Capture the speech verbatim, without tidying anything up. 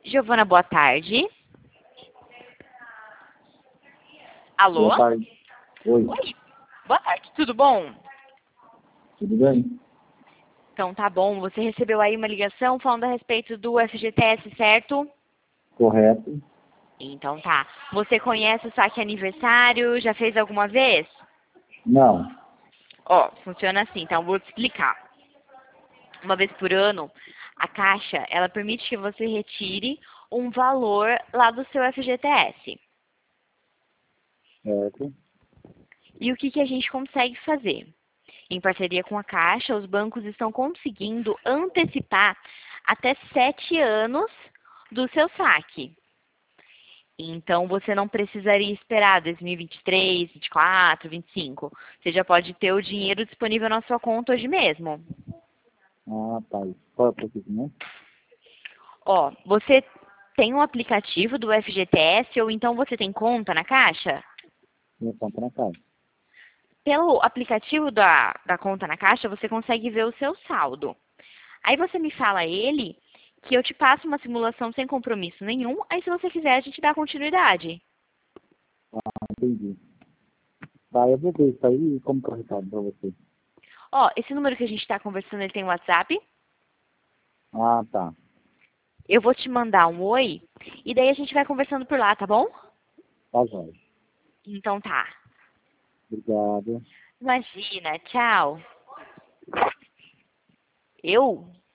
Giovana, boa tarde. Alô? Boa tarde. Oi. Oi. Boa tarde, tudo bom? Tudo bem? Então tá bom. Você recebeu aí uma ligação falando a respeito do F G T S, certo? Correto? Então tá. Você conhece o saque aniversário? Já fez alguma vez? Não. Ó, funciona assim, então vou te explicar. Uma vez por ano, a Caixa, ela permite que você retire um valor lá do seu F G T S. Certo? E o que, que a gente consegue fazer? Em parceria com a Caixa, os bancos estão conseguindo antecipar até sete anos do seu saque. Então, você não precisaria esperar dois mil e vinte e três, vinte e quatro, vinte e cinco. Você já pode ter o dinheiro disponível na sua conta hoje mesmo. Ah, tá. Qual é o procedimento? Ó, você tem um aplicativo do F G T S ou então você tem conta na Caixa? Minha conta na casa. Pelo aplicativo da, da conta na Caixa, você consegue ver o seu saldo. Aí você me fala ele, que eu te passo uma simulação sem compromisso nenhum, aí se você quiser a gente dá continuidade. Ah, entendi. Tá, eu vou ver isso aí e como que eu retorno pra você. Ó, esse número que a gente está conversando, ele tem WhatsApp. Ah, tá. Eu vou te mandar um oi, e daí a gente vai conversando por lá, tá bom? Tá, jóia. Então tá. Obrigado. Imagina, tchau. Eu?